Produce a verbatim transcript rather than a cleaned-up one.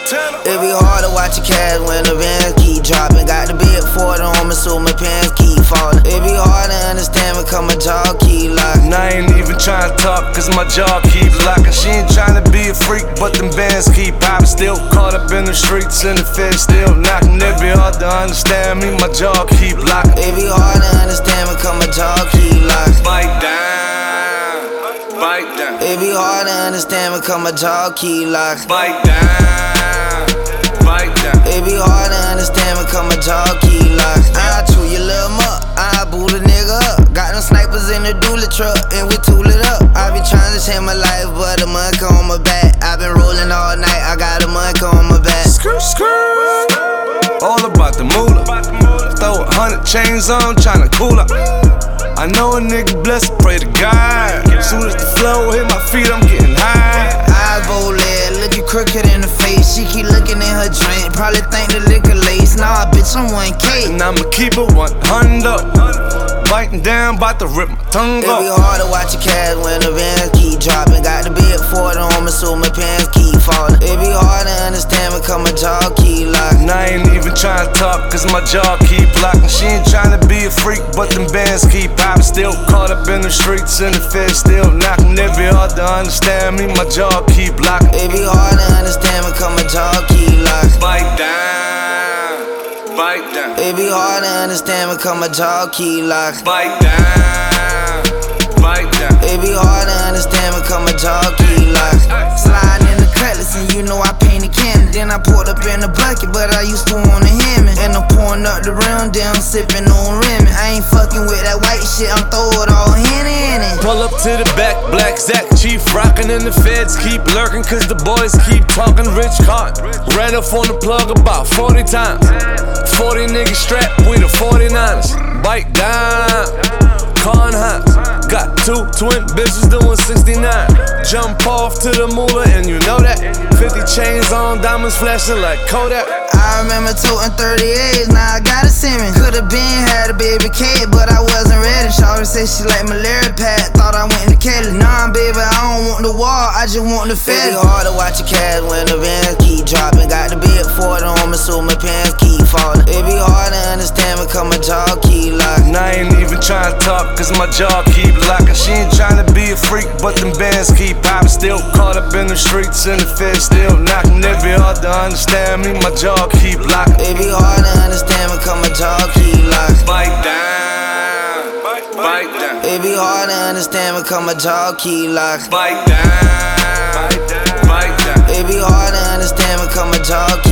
Montana. It be hard to watch your cash when the bands keep dropping. Got the big Ford on me, so my pants keep falling. It be hard to understand because my jaw keep locking. And I ain't even trying to talk, cause my jaw keep locking. She ain't trying to be a freak, but them bands keep popping. Still caught up in the streets and the feds still knocking. It be hard to understand me, my jaw keep locking. It be hard to understand because my jaw keep locking. Bite down, bite down. It be hard to understand because my jaw keep locking. Bite down, bite down. It be hard to understand because my jaw keep locking. I chew your little muck, I boot a nigga up. Got them snipers in the dually truck and we tool it up. I be trying to change my life, but the monk on my back. I been rolling all night, I got a monk on my back. Skirt, skirt. All about the moolah. Throw a hundred chains on, tryna cool up. I know a nigga blessed, pray to God. Soon as the flow hit my feet, I'm getting high. Eyes bold-led, looking crooked in the face. She keep looking in her drink, probably think the liquor lace. Nah, bitch, I'm one K. And I'ma keep it one hundred up. Biting down, bout to rip my tongue It up. be hard to watch your cash when the bands keep dropping. Got the big Ford on me, so my pants keep falling. It be hard to understand because my jaw keep locking. And I ain't even trying to talk, cause my jaw keep locking. She ain't trying to be a freak, but them bands keep popping. Still caught up in the streets and the feds still knocking. It be hard to understand me, my jaw keep locking. It be hard to understand because my jaw keep locking. Bite down, bite down. It be hard to understand because my jaw keep locking. Bite down, bite down. It be hard to understand because my jaw keep locking. Sliding in the cutlass and you know I paint a candy. Then I poured up in the bucket, but I used to wanna hand me. And I'm pouring up the rim, then I'm sipping on Remy. I ain't fucking with that white shit, I'm throw it all Henny in it. Pull up to the back, Black Zack, Chief rockin' and the feds keep lurking, cause the boys keep talking Rich Cotton. Ran up on the plug about forty times. forty niggas strapped with the forty-niners. Bite down, Con Hines. Got two twin bitches doing sixty-nine. Jump off to the moolah and you know that. fifty chains on, diamonds flashing like Kodak. I remember toting thirty-eights, now I got a Simmons. Could've been had a baby kid, but I wasn't ready. Shawty said she like malaria pad, thought I went into Kelly. Nah, baby, I don't want the wall, I just want the fed. It be hard to watch your cash when the bands keep dropping. Got the big Ford on me, so my pants keep falling. It be hard to understand because my jaw keep locking. And I ain't even trying to talk, cause my jaw keep locking. She ain't trying to be a freak, but them bands keep popping. Still caught up in the streets and the feds still knocking. It be hard to understand me, my jaw keep locking. It be hard to understand because my jaw keep locking. Bite down, bite down. It be hard to understand because my jaw keep locking. Bite down, bite down. It be hard to understand because my jaw keep